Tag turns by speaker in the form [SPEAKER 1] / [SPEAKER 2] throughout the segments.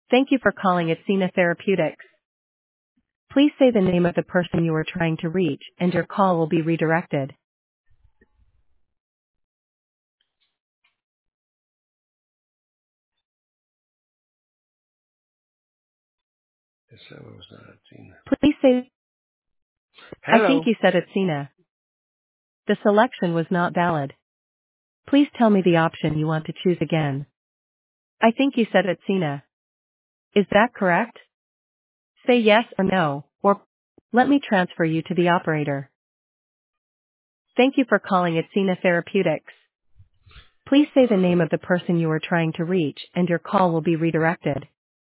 [SPEAKER 1] Thank you for calling Athena Therapeutics. Please say the name of the person you are trying to reach, and your call will be redirected.
[SPEAKER 2] It said it was not Athena.
[SPEAKER 1] Please say, I think
[SPEAKER 2] Hello.
[SPEAKER 1] you said Athena. The selection was not valid. Please tell me the option you want to choose again. I think you said Athena. Is that correct? Say yes or no, or let me transfer you to the operator. Thank you for calling Athena Therapeutics. Please say the name of the person you are trying to reach, and your call will be redirected.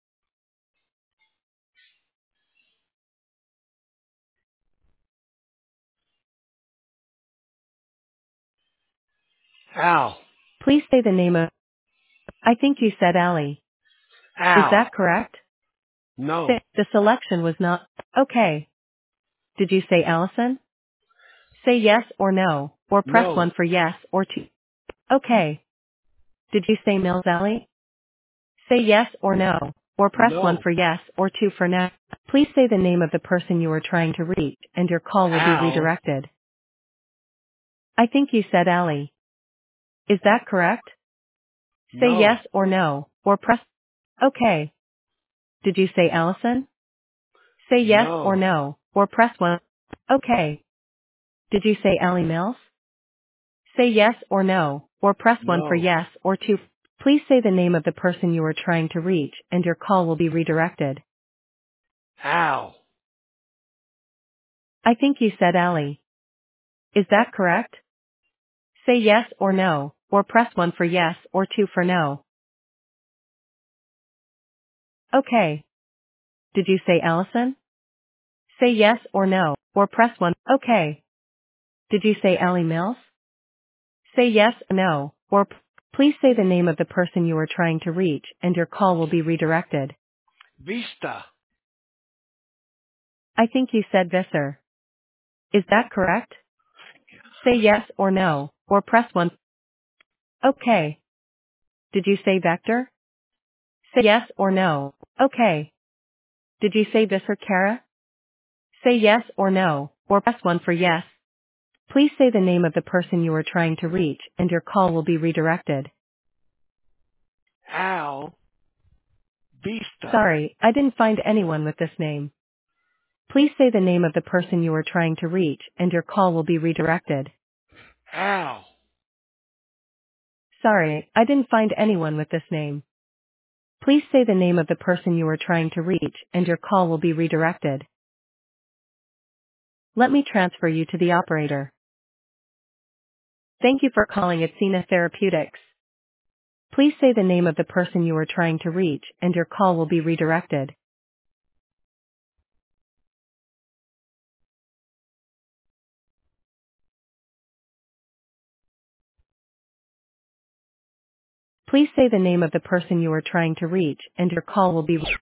[SPEAKER 2] Al.
[SPEAKER 1] Please say the name of, I think you said Allie. Is
[SPEAKER 2] Al.
[SPEAKER 1] that correct?
[SPEAKER 2] No.
[SPEAKER 1] The selection was not, okay. Did you say Allison? Say yes or no, or press
[SPEAKER 2] No.
[SPEAKER 1] 1 for yes or 2. Okay. Did you say Mills Alley? Say yes or no, or press 1
[SPEAKER 2] No.
[SPEAKER 1] for yes or 2 for no. Please say the name of the person you are trying to reach, and your call will be
[SPEAKER 2] Al.
[SPEAKER 1] redirected. I think you said Allie. Is that correct? Say
[SPEAKER 2] No.
[SPEAKER 1] yes or no, or press, okay. Did you say Allison? Say yes or
[SPEAKER 2] No.
[SPEAKER 1] no, or press 1. Okay. Did you say Allie Mills? Say yes or no, or press 1 for
[SPEAKER 2] No.
[SPEAKER 1] yes or 2. Please say the name of the person you are trying to reach, and your call will be redirected.
[SPEAKER 2] Al.
[SPEAKER 1] I think you said Allie. Is that correct? Say yes or no, or press 1 for yes or 2 for no. Okay. Did you say Allison? Say yes or no, or press 1. Okay. Did you say Allie Mills? Say yes or no, or please say the name of the person you are trying to reach, and your call will be redirected.
[SPEAKER 2] Vista.
[SPEAKER 1] I think you said Visser. Is that correct? Say yes or no, or press 1. Okay. Did you say Vector? Say yes or no. Okay. Did you say Visser Kara? Say yes or no, or press 1 for yes. Please say the name of the person you are trying to reach, and your call will be redirected.
[SPEAKER 2] Al. Vista.
[SPEAKER 1] Sorry, I didn't find anyone with this name. Please say the name of the person you are trying to reach, and your call will be redirected.
[SPEAKER 2] Al.
[SPEAKER 1] Sorry, I didn't find anyone with this name. Please say the name of the person you are trying to reach, and your call will be redirected. Let me transfer you to the operator. Thank you for calling Athena Therapeutics. Please say the name of the person you are trying to reach, and your call will be redirected. Please say the name of the person you are trying to reach, and your call will be